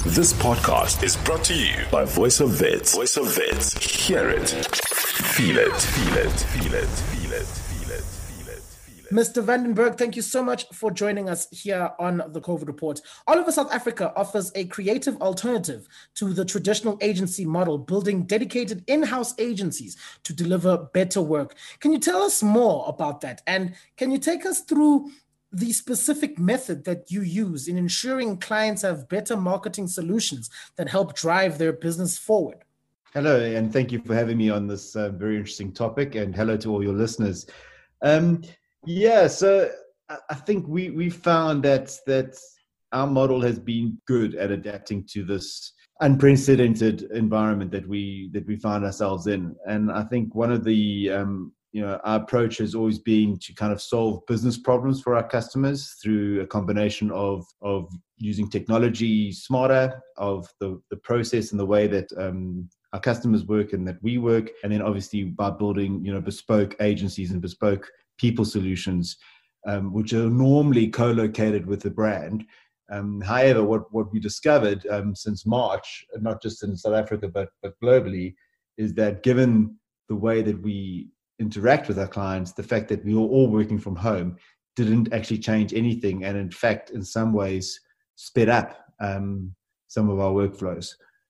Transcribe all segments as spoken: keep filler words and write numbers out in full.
This podcast is brought to you by Voice of Wits. Voice of Wits. Hear it. Feel it. Feel it. Feel it. Feel it. Feel it. Feel it. Feel it. Mister Vandenberg, thank you so much for joining us here on the COVID Report. Oliver South Africa offers a creative alternative to the traditional agency model, building dedicated in-house agencies to deliver better work. Can you tell us more about that? And can you take us through the specific method that you use in ensuring clients have better marketing solutions that help drive their business forward? Hello, and thank you for having me on this uh, very interesting topic, and hello to all your listeners. Um, yeah, so I think we we found that that our model has been good at adapting to this unprecedented environment that we that we find ourselves in. And I think one of the um, you know, our approach has always been to kind of solve business problems for our customers through a combination of of using technology smarter, of the, the process and the way that um, our customers work and that we work, and then obviously by building, you know, bespoke agencies and bespoke people solutions, um, which are normally co-located with the brand. Um, however, what, what we discovered um, since March, not just in South Africa, but, but globally, is that given the way that we interact with our clients, the fact that we were all working from home didn't actually change anything, and in fact, in some ways, sped up um, some of our workflows.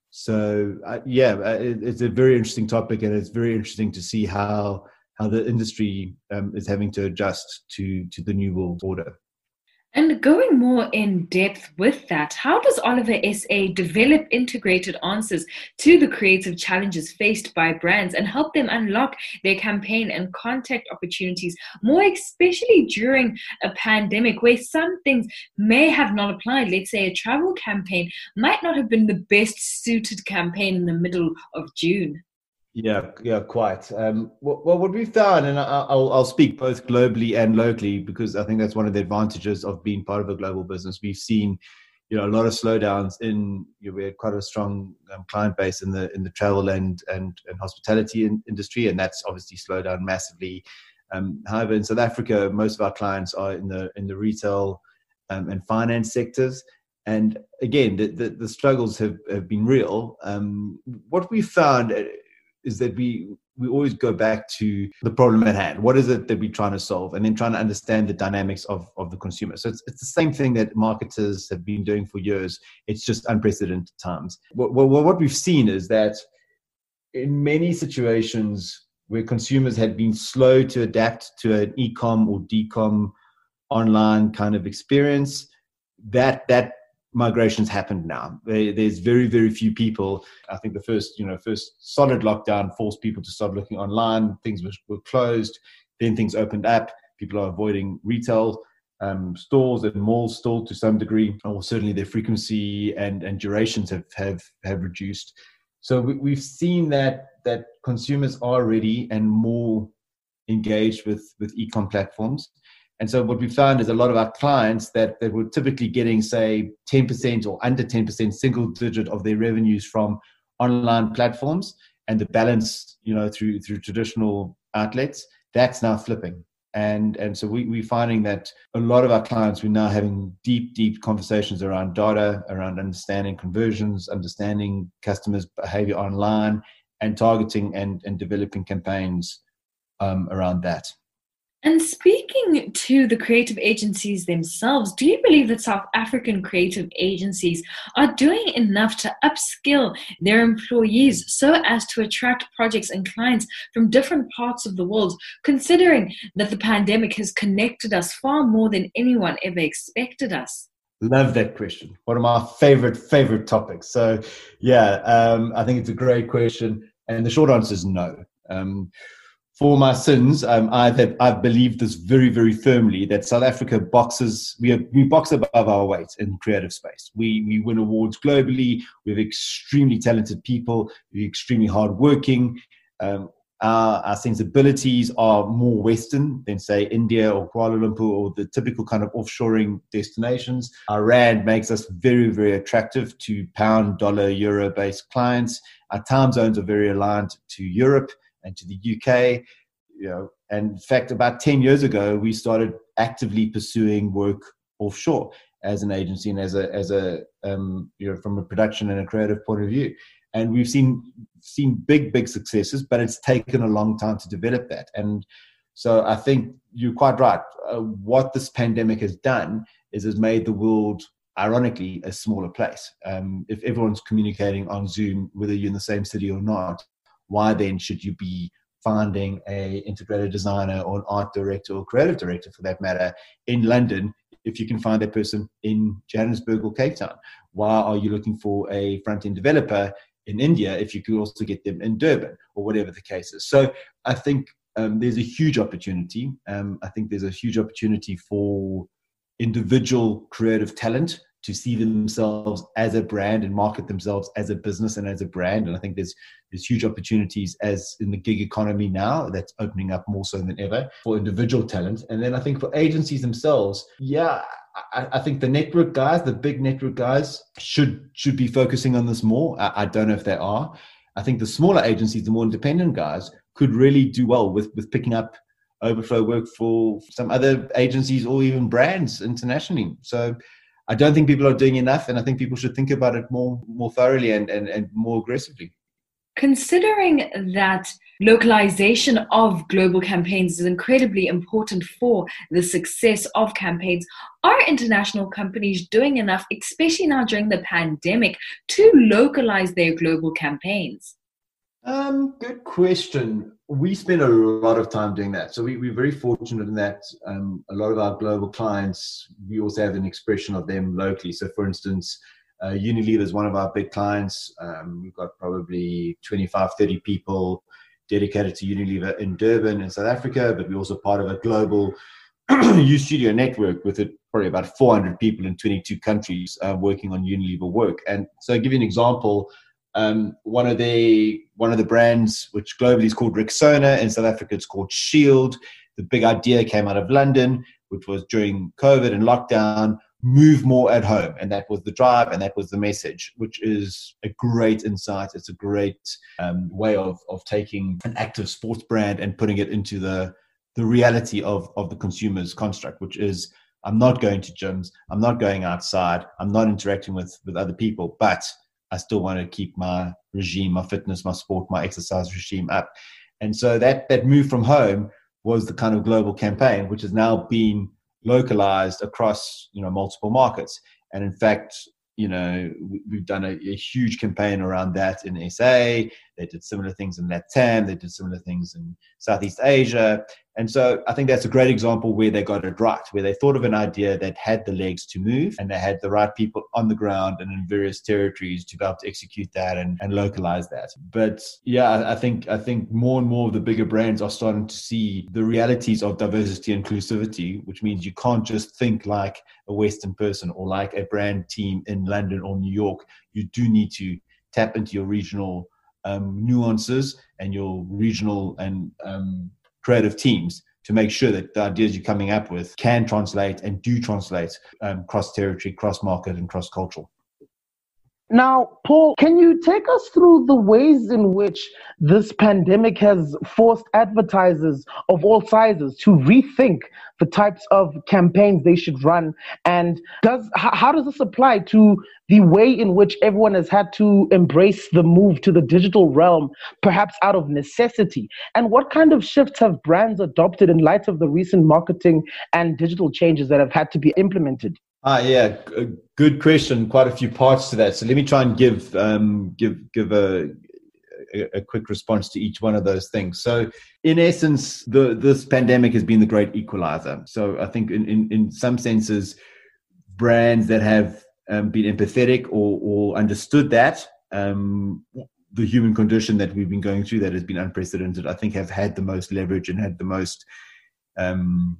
So uh, yeah, it, it's a very interesting topic, and it's very interesting to see how how the industry um, is having to adjust to to the new world order. And going more in depth with that, how does Oliver S A develop integrated answers to the creative challenges faced by brands and help them unlock their campaign and contact opportunities, more especially during a pandemic where some things may have not applied? Let's say a travel campaign might not have been the best suited campaign in the middle of June. Yeah, yeah, quite. Um, well, what we've done, and I'll, I'll speak both globally and locally, because I think that's one of the advantages of being part of a global business. We've seen, you know, a lot of slowdowns in. You know, we had quite a strong um, client base in the in the travel and and, and hospitality in, industry, and that's obviously slowed down massively. Um, however, in South Africa, most of our clients are in the in the retail um, and finance sectors. And again, the, the, the struggles have, have been real. Um, what we found is that we we always go back to the problem at hand. What is it that we're trying to solve? And then trying to understand the dynamics of, of the consumer. So it's, it's the same thing that marketers have been doing for years. It's just unprecedented times. What, what, what we've seen is that in many situations where consumers had been slow to adapt to an e-com or d-com online kind of experience, that that migration's happened now. There's very, very few people. I think the first, you know, first solid lockdown forced people to start looking online. Things were, were closed. Then things opened up. People are avoiding retail um, stores and malls still to some degree, or certainly their frequency and, and durations have, have, have reduced. So we, we've seen that that consumers are ready and more engaged with, with e-com platforms. And so what we found is a lot of our clients that, that were typically getting, say, ten percent or under ten percent single digit of their revenues from online platforms, and the balance, you know, through through traditional outlets, that's now flipping. And and so we, we're finding that a lot of our clients, we're now having deep, deep conversations around data, around understanding conversions, understanding customers' behavior online, and targeting and, and developing campaigns um, around that. And speaking to the creative agencies themselves, do you believe that South African creative agencies are doing enough to upskill their employees so as to attract projects and clients from different parts of the world, considering that the pandemic has connected us far more than anyone ever expected us? Love that question. One of my favorite, favorite topics. So, yeah, um, I think it's a great question. And the short answer is no. Um, For my sins, um, I've had, I've believed this very, very firmly that South Africa boxes, we are, we box above our weight in creative space. We we win awards globally. We have extremely talented people. We're extremely hardworking. Um, our, our sensibilities are more Western than, say, India or Kuala Lumpur or the typical kind of offshoring destinations. Our rand makes us very, very attractive to pound, dollar, euro-based clients. Our time zones are very aligned to Europe and to the U K, you know, and in fact, about ten years ago, we started actively pursuing work offshore. as an agency and as a as a um, you know, from a production and a creative point of view. And we've seen seen big big successes, but it's taken a long time to develop that. And so I think you're quite right. Uh, what this pandemic has done is has made the world, ironically, a smaller place. Um, if everyone's communicating on Zoom, whether you're in the same city or not, why then should you be finding a integrated designer or an art director or creative director, for that matter, in London if you can find that person in Johannesburg or Cape Town? Why are you looking for a front-end developer in India if you could also get them in Durban, or whatever the case is? So I think um, there's a huge opportunity. Um, I think there's a huge opportunity for individual creative talent to see themselves as a brand and market themselves as a business and as a brand. And I think there's there's huge opportunities as in the gig economy now that's opening up more so than ever for individual talent. And then I think for agencies themselves, yeah, I, I think the network guys, the big network guys should should be focusing on this more. I, I don't know if they are. I think the smaller agencies, the more independent guys, could really do well with, with picking up overflow work for some other agencies or even brands internationally. So I don't think people are doing enough, and I think people should think about it more more thoroughly and, and, and more aggressively. Considering that localization of global campaigns is incredibly important for the success of campaigns, are international companies doing enough, especially now during the pandemic, to localize their global campaigns? Um, good question. We spend a lot of time doing that. So we, we're very fortunate in that um, a lot of our global clients, we also have an expression of them locally. So for instance, uh, Unilever is one of our big clients. Um, we've got probably twenty-five, thirty people dedicated to Unilever in Durban in South Africa, but we're also part of a global U Studio network with it, probably about four hundred people in twenty-two countries uh, working on Unilever work. And so I'll give you an example. Um, one of the one of the brands, which globally is called Rexona, in South Africa it's called Shield. The big idea came out of London, which was during COVID and lockdown, move more at home, and that was the drive, and that was the message, which is a great insight. It's a great um, way of of taking an active sports brand and putting it into the the reality of of the consumer's construct, which is, I'm not going to gyms, I'm not going outside, I'm not interacting with with other people, but I still want to keep my regime, my fitness, my sport, my exercise regime up. And so that that move from home was the kind of global campaign, which has now been localized across, you know, multiple markets. And in fact, you know, we've done a, a huge campaign around that in S A. They did similar things in LATAM. They did similar things in Southeast Asia. And so I think that's a great example where they got it right, where they thought of an idea that had the legs to move, and they had the right people on the ground and in various territories to be able to execute that and, and localize that. But yeah, I think I think more and more of the bigger brands are starting to see the realities of diversity and inclusivity, which means you can't just think like a Western person or like a brand team in London or New York. You do need to tap into your regional um, nuances and your regional and um, creative teams to make sure that the ideas you're coming up with can translate and do translate um, cross-territory, cross-market, and cross-cultural. Now, Paul, can you take us through the ways in which this pandemic has forced advertisers of all sizes to rethink the types of campaigns they should run? And does how does this apply to the way in which everyone has had to embrace the move to the digital realm, perhaps out of necessity? And what kind of shifts have brands adopted in light of the recent marketing and digital changes that have had to be implemented? Ah, yeah, a good question. Quite a few parts to that. So let me try and give um, give give a, a a quick response to each one of those things. So, in essence, the this pandemic has been the great equalizer. So, I think in in, in some senses, brands that have um, been empathetic or or understood that um, the human condition that we've been going through that has been unprecedented, I think, have had the most leverage and had the most um,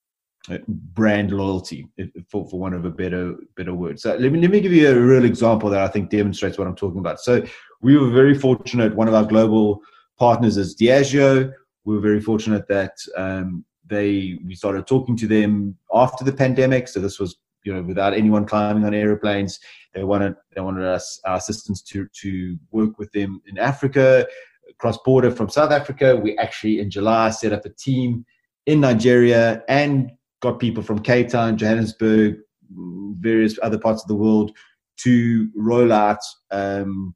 brand loyalty, for, for want of a better better word. So let me let me give you a real example that I think demonstrates what I'm talking about. So we were very fortunate. One of our global partners is Diageo. We were very fortunate that um, they we started talking to them after the pandemic. So this was, you know, without anyone climbing on airplanes. They wanted they wanted us our assistants to to work with them in Africa, cross border from South Africa. We actually in July set up a team in Nigeria and got people from Cape Town, Johannesburg, various other parts of the world to roll out um,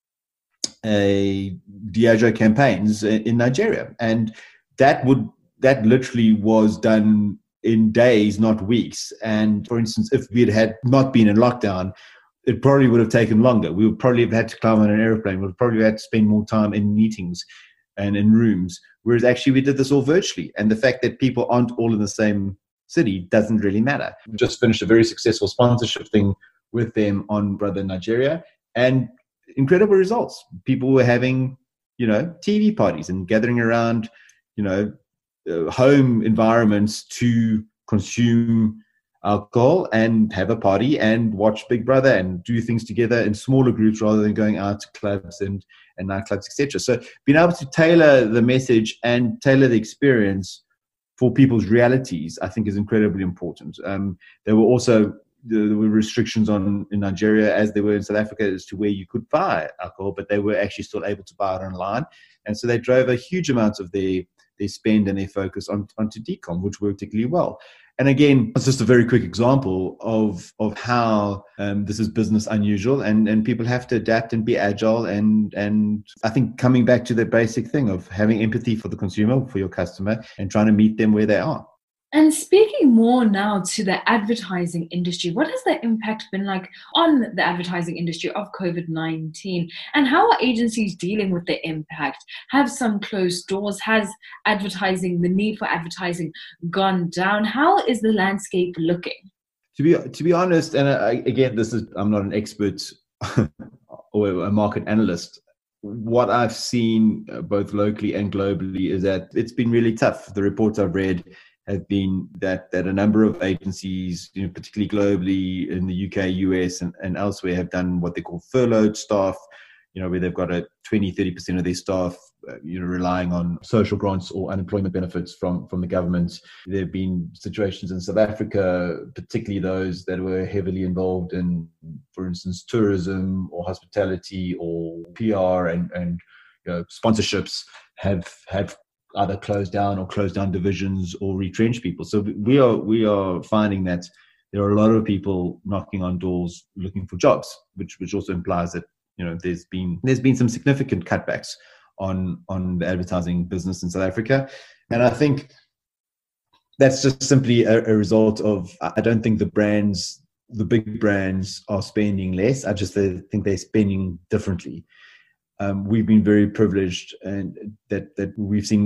a Diageo campaigns in Nigeria. And that would that literally was done in days, not weeks. And for instance, if we had, had not been in lockdown, it probably would have taken longer. We would probably have had to climb on an airplane. We would probably have had to spend more time in meetings and in rooms. Whereas actually we did this all virtually. And the fact that people aren't all in the same city doesn't really matter. We just finished a very successful sponsorship thing with them on Brother Nigeria, and incredible results. People were having, you know, T V parties and gathering around, you know, uh, home environments to consume alcohol and have a party and watch Big Brother and do things together in smaller groups rather than going out to clubs and, and nightclubs, et cetera. So being able to tailor the message and tailor the experience for people's realities, I think is incredibly important. Um, there were also there were restrictions on in Nigeria, as there were in South Africa, as to where you could buy alcohol, but they were actually still able to buy it online. And so they drove a huge amount of their, their spend and their focus on, onto decom, which worked particularly well. And again, it's just a very quick example of of how um, this is business unusual, and, and people have to adapt and be agile. And and I think coming back to the basic thing of having empathy for the consumer, for your customer, and trying to meet them where they are. And speaking more now to the advertising industry, what has the impact been like on the advertising industry of COVID nineteen? And how are agencies dealing with the impact? Have some closed doors? Has advertising, the need for advertising gone down? How is the landscape looking? To be to be honest, and I, again, this is I'm not an expert or a market analyst. What I've seen uh, both locally and globally is that it's been really tough. The reports I've read have been that that a number of agencies, you know, particularly globally in the U K, U S, and, and elsewhere, have done what they call furloughed staff, you know, where they've got a twenty, thirty percent of their staff, uh, you know, relying on social grants or unemployment benefits from, from the government. There have been situations in South Africa, particularly those that were heavily involved in, for instance, tourism or hospitality or P R and, and you know, sponsorships have have either close down or close down divisions or retrench people. So we are we are finding that there are a lot of people knocking on doors looking for jobs, which which also implies that, you know, there's been there's been some significant cutbacks on on the advertising business in South Africa. And I think that's just simply a, a result of, I don't think the brands, the big brands are spending less. I just think they're spending differently. Um, we've been very privileged, and that, that we've seen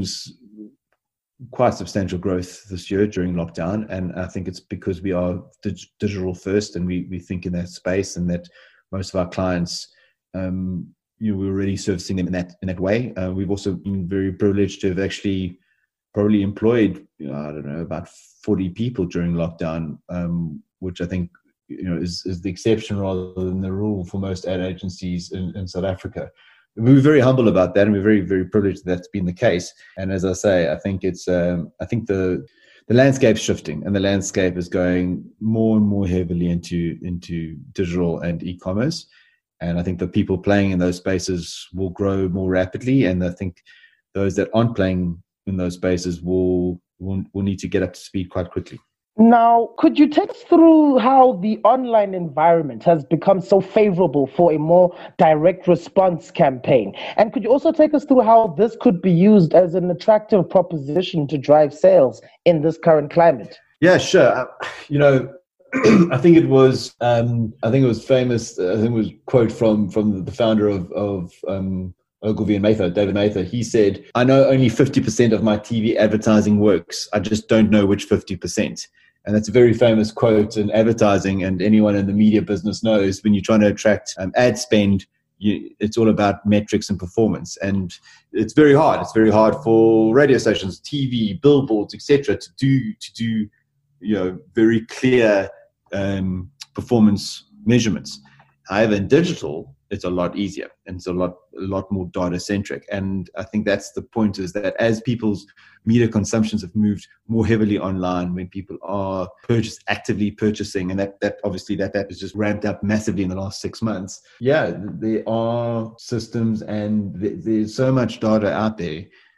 quite substantial growth this year during lockdown. And I think it's because we are dig- digital first, and we, we think in that space, and that most of our clients, um, you know, we're already servicing them in that in that way. Uh, we've also been very privileged to have actually probably employed, you know, I don't know, about forty people during lockdown, um, which I think, you know, is, is the exception rather than the rule for most ad agencies in, in South Africa. We were very humble about that, and we're very, very privileged that that's been the case. And as I say, I think it's, um, I think the the landscape's shifting, and the landscape is going more and more heavily into into digital and e-commerce. And I think the people playing in those spaces will grow more rapidly, and I think those that aren't playing in those spaces will will, will need to get up to speed quite quickly. Now, could you take us through how the online environment has become so favorable for a more direct response campaign? And could you also take us through how this could be used as an attractive proposition to drive sales in this current climate? Yeah, sure. Uh, you know, I think it was, um, I think it was famous. Uh, I think it was a quote from from the founder of of um, Ogilvy and Mather, David Mather. He said, "I know only fifty percent of my T V advertising works. I just don't know which fifty percent." And that's a very famous quote in advertising, and anyone in the media business knows when you're trying to attract um, ad spend, you, it's all about metrics and performance. And it's very hard. It's very hard for radio stations, T V, billboards, et cetera, to do to do you know very clear um, performance measurements. However, in digital, it's a lot easier, and it's a lot a lot more data centric. And I think that's the point, is that as people's media consumptions have moved more heavily online, when people are purchase actively purchasing, and that that obviously that that has just ramped up massively in the last six months. Yeah, there are systems, and th- there's so much data out there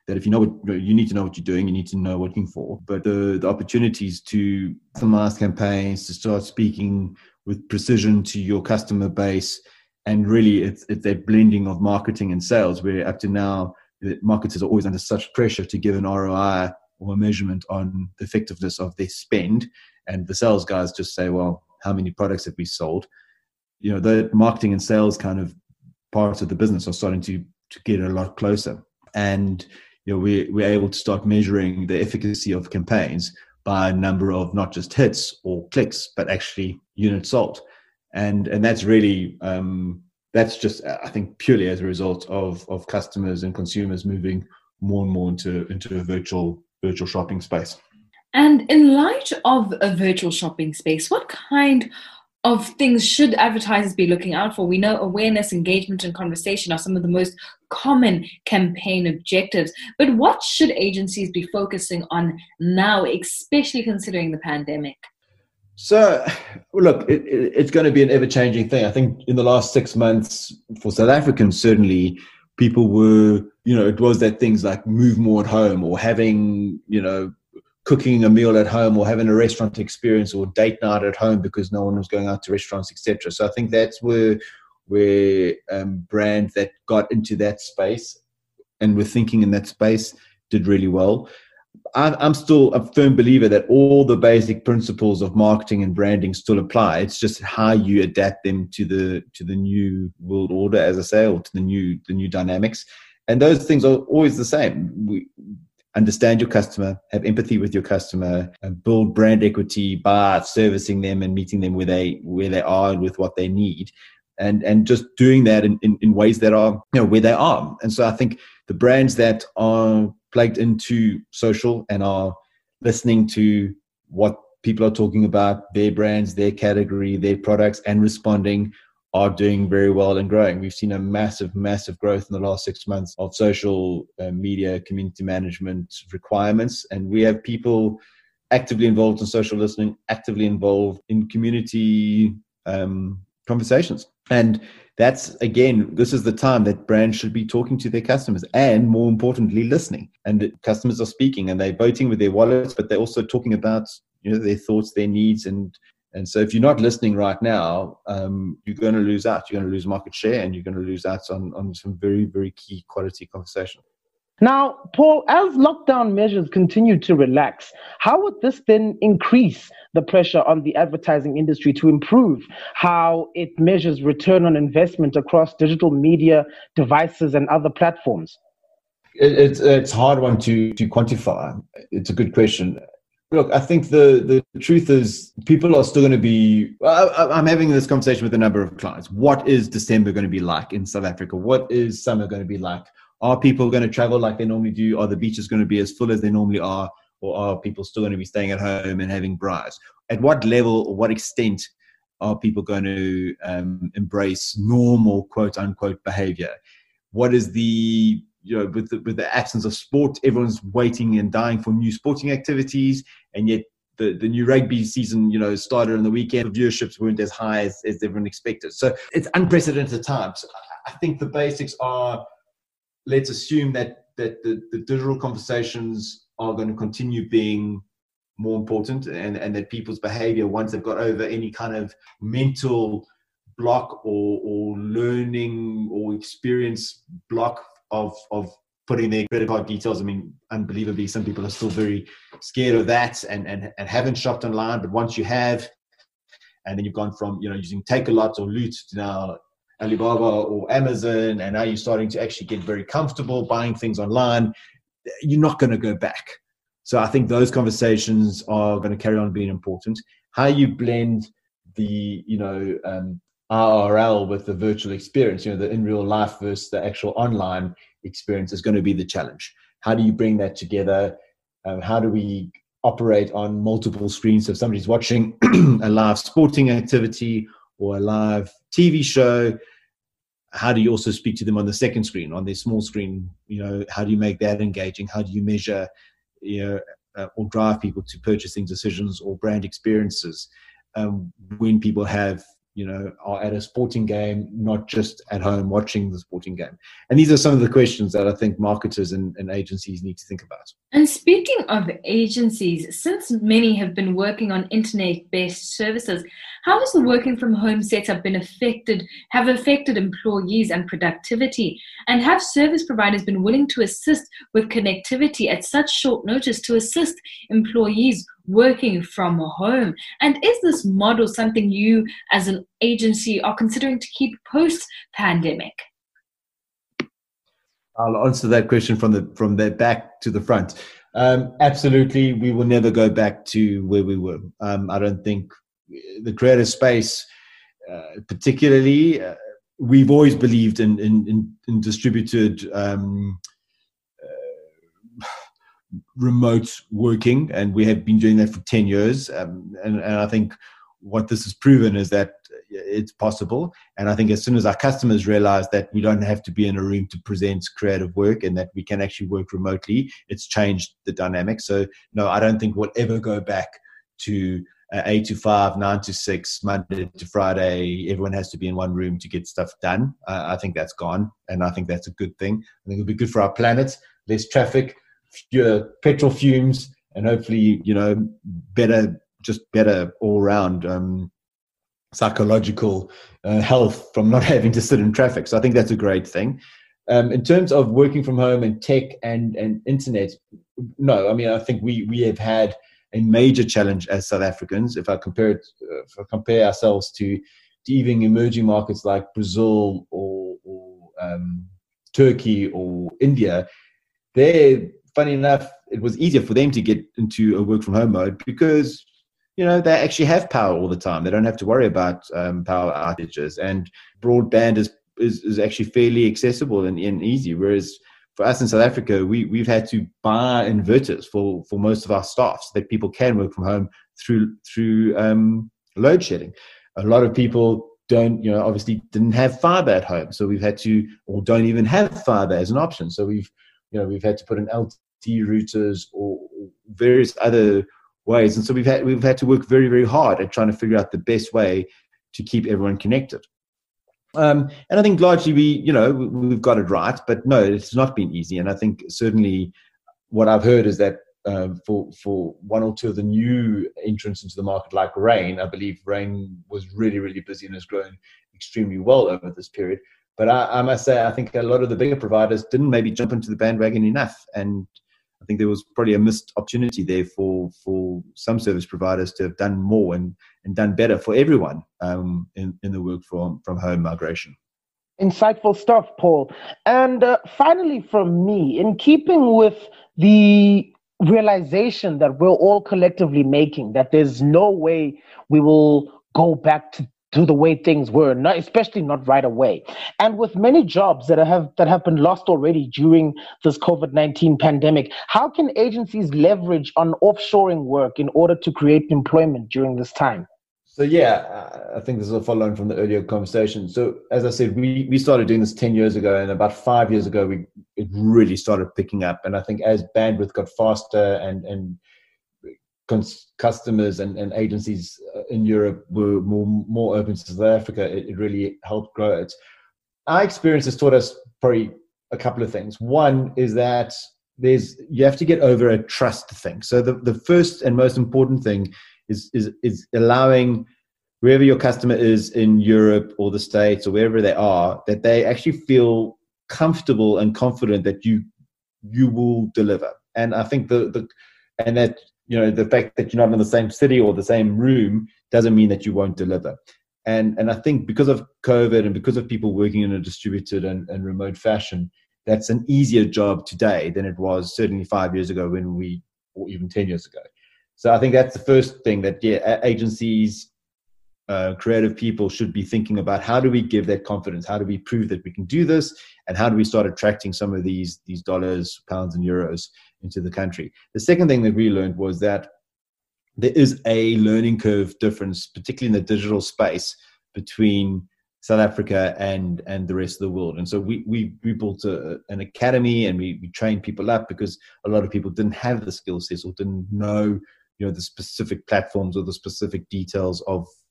that if you know what you need to know what you're doing, you need to know what you're looking for. But the, the opportunities to customize campaigns, to start speaking with precision to your customer base, and really it's, it's that blending of marketing and sales, where up to now, the marketers are always under such pressure to give an R O I or a measurement on the effectiveness of their spend. And the sales guys just say, well, how many products have we sold? You know, the marketing and sales kind of parts of the business are starting to, to get a lot closer. And, you know, we, we're able to start measuring the efficacy of campaigns by a number of not just hits or clicks, but actually units sold. And, and that's really, um, that's just, I think, purely as a result of, of customers and consumers moving more and more into, into a virtual, virtual shopping space. And in light of a virtual shopping space, what kind of things should advertisers be looking out for? We know awareness, engagement, and conversation are some of the most common campaign objectives. But what should agencies be focusing on now, especially considering the pandemic? So, look, it, it, it's going to be an ever-changing thing. I think in the last six months, for South Africans, certainly, people were, you know, it was that things like move more at home, or having, you know, cooking a meal at home, or having a restaurant experience, or date night at home because no one was going out to restaurants, et cetera. So I think that's where where um, brands that got into that space and were thinking in that space did really well. I'm, I'm still a firm believer that all the basic principles of marketing and branding still apply. It's just how you adapt them to the to the new world order, as I say, or to the new the new dynamics. And those things are always the same. We understand your customer, have empathy with your customer, and build brand equity by servicing them and meeting them where they where they are and with what they need. And and just doing that in, in, in ways that are, you know, where they are. And so I think the brands that are plugged into social and are listening to what people are talking about, their brands, their category, their products, and responding, are doing very well and growing. We've seen a massive, massive growth in the last six months of social uh, media community management requirements. And we have people actively involved in social listening, actively involved in community um, conversations. And that's, again, this is the time that brands should be talking to their customers and, more importantly, listening. And the customers are speaking and they're voting with their wallets, but they're also talking about, you know, their thoughts, their needs. And and so if you're not listening right now, um, you're going to lose out. You're going to lose market share, and you're going to lose out on, on some very, very key quality conversation. Now, Paul, as lockdown measures continue to relax, how would this then increase the pressure on the advertising industry to improve how it measures return on investment across digital media devices and other platforms? It, it's it's a hard one to, to quantify. It's a good question. Look, I think the, the truth is people are still going to be, I, I'm having this conversation with a number of clients. What is December going to be like in South Africa? What is summer going to be like? Are people going to travel like they normally do? Are the beaches going to be as full as they normally are? Or are people still going to be staying at home and having braais? At what level or what extent are people going to um, embrace normal, quote unquote, behavior? What is the, you know, with the, with the absence of sport, everyone's waiting and dying for new sporting activities. And yet the, the new rugby season, you know, started on the weekend. Viewerships weren't as high as, as everyone expected. So it's unprecedented times. I think the basics are, let's assume that that the, the digital conversations are going to continue being more important, and, and that people's behavior, once they've got over any kind of mental block or, or learning or experience block of, of putting their credit card details. I mean, unbelievably, some people are still very scared of that and, and, and haven't shopped online. But once you have, and then you've gone from, you know, using Takealot or Loot to now Alibaba or Amazon, and now you're starting to actually get very comfortable buying things online, you're not going to go back. So I think those conversations are going to carry on being important. How you blend the, you know, um, R R L with the virtual experience, you know, the in real life versus the actual online experience is going to be the challenge. How do you bring that together? Um, how do we operate on multiple screens? So if somebody's watching a live sporting activity or a live T V show, how do you also speak to them on the second screen, on their small screen? You know, how do you make that engaging? How do you measure, you know, uh, or drive people to purchasing decisions or brand experiences um, when people have you know, are at a sporting game, not just at home watching the sporting game? And these are some of the questions that I think marketers and, and agencies need to think about. And speaking of agencies, since many have been working on internet-based services, how has the working from home setup been affected, have affected employees and productivity? And have service providers been willing to assist with connectivity at such short notice to assist employees working from home? And is this model something you as an agency are considering to keep post-pandemic? I'll answer that question from the from the back to the front. Um, absolutely, we will never go back to where we were. Um, I don't think the creative space, uh, particularly, uh, we've always believed in in, in, in distributed um, uh, remote working, and we have been doing that for ten years. Um, and, and I think what this has proven is that it's possible. And I think as soon as our customers realize that we don't have to be in a room to present creative work and that we can actually work remotely, it's changed the dynamic. So no, I don't think we'll ever go back to uh, eight to five, nine to six, Monday to Friday. Everyone has to be in one room to get stuff done. Uh, I think that's gone. And I think that's a good thing. I think it'll be good for our planet, less traffic, fewer petrol fumes, and hopefully, you know, better, just better all around um, psychological uh, health from not having to sit in traffic. So I think that's a great thing. Um, in terms of working from home and tech and, and internet, no, I mean, I think we, we have had a major challenge as South Africans. If I compare it, uh, if I compare ourselves to, to even emerging markets like Brazil or, or um, Turkey or India, they're, funny enough, it was easier for them to get into a work from home mode because, you know, they actually have power all the time. They don't have to worry about um, power outages, and broadband is, is, is actually fairly accessible and, and easy. Whereas for us in South Africa, we, we've had to buy inverters for, for most of our staff so that people can work from home through, through um, load shedding. A lot of people don't, you know, obviously didn't have fiber at home. So we've had to, or don't even have fiber as an option. So we've, you know, we've had to put in L T E routers or various other ways. And so we've had, we've had to work very, very hard at trying to figure out the best way to keep everyone connected. Um, and I think largely we, you know, we, we've got it right, but no, it's not been easy. And I think certainly what I've heard is that uh, for, for one or two of the new entrants into the market, like Rain, I believe Rain was really, really busy and has grown extremely well over this period. But I, I must say, I think a lot of the bigger providers didn't maybe jump into the bandwagon enough. And I think there was probably a missed opportunity there for, for some service providers to have done more and, and done better for everyone um, in, in the work from, from home migration. Insightful stuff, Paul. And uh, finally, from me, in keeping with the realization that we're all collectively making, that there's no way we will go back to to the way things were, not, especially not right away. And with many jobs that have that have been lost already during this COVID nineteen pandemic, how can agencies leverage on offshoring work in order to create employment during this time? So yeah, I think this is a follow-on from the earlier conversation. So as I said, we, we started doing this ten years ago, and about five years ago, we it really started picking up. And I think as bandwidth got faster and, and customers and, and agencies in Europe were more, more open to South Africa, it, it really helped grow it. Our experience has taught us probably a couple of things. One is that there's you have to get over a trust thing. So the, the first and most important thing is, is, is allowing wherever your customer is in Europe or the States or wherever they are, that they actually feel comfortable and confident that you you will deliver. And I think the, the and that you know, the fact that you're not in the same city or the same room doesn't mean that you won't deliver. And and I think because of COVID and because of people working in a distributed and, and remote fashion, that's an easier job today than it was certainly five years ago when we, or even ten years ago. So I think that's the first thing that yeah, agencies, uh, creative people should be thinking about. How do we give that confidence? How do we prove that we can do this? And how do we start attracting some of these, these dollars, pounds, and euros into the country? The second thing that we learned was that there is a learning curve difference, particularly in the digital space, between South Africa and, and the rest of the world. And so we we, we built a, an academy, and we, we trained people up because a lot of people didn't have the skill sets or didn't know, you know, the specific platforms or the specific details of,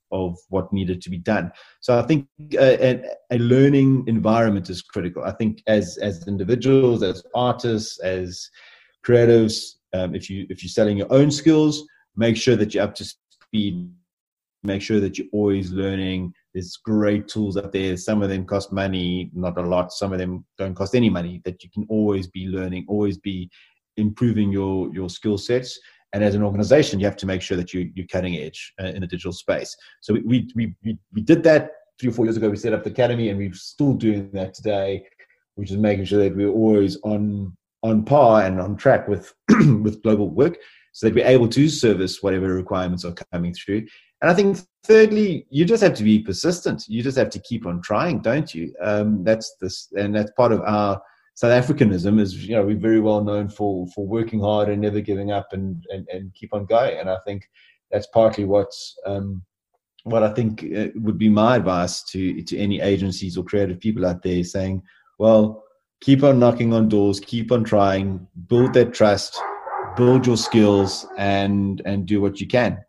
of what needed to be done. So I think a, a learning environment is critical. I think as as individuals, as artists, as creatives, um, if you if you're selling your own skills, make sure that you're up to speed. Make sure that you're always learning. There's great tools out there. Some of them cost money, not a lot. Some of them don't cost any money. That you can always be learning, always be improving your your skill sets. And as an organization, you have to make sure that you, you're cutting edge uh, in the digital space. So we, we we we we did that three or four years ago. We set up the academy, and we're still doing that today, which is making sure that we're always on on par and on track with with global work, so that we're able to service whatever requirements are coming through. And I think thirdly, you just have to be persistent. You just have to keep on trying, don't you? Um, that's this, and that's part of our South Africanism. Is, you know, we're very well known for for working hard and never giving up, and and, and keep on going. And I think that's partly what's um, what I think would be my advice to to any agencies or creative people out there, saying, well, keep on knocking on doors, keep on trying, build that trust, build your skills, and and do what you can.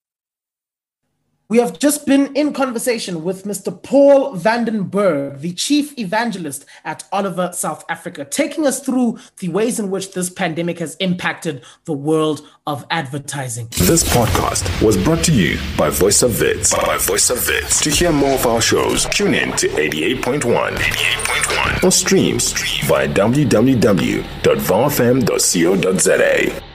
We have just been in conversation with Mister Paul van den Berg, the Chief Evangelist at Oliver South Africa, taking us through the ways in which this pandemic has impacted the world of advertising. This podcast was brought to you by Voice of Wits. By Voice of Wits. To hear more of our shows, tune in to eighty-eight point one. eighty-eight point one. Or stream via w w w dot v o f m dot co dot z a.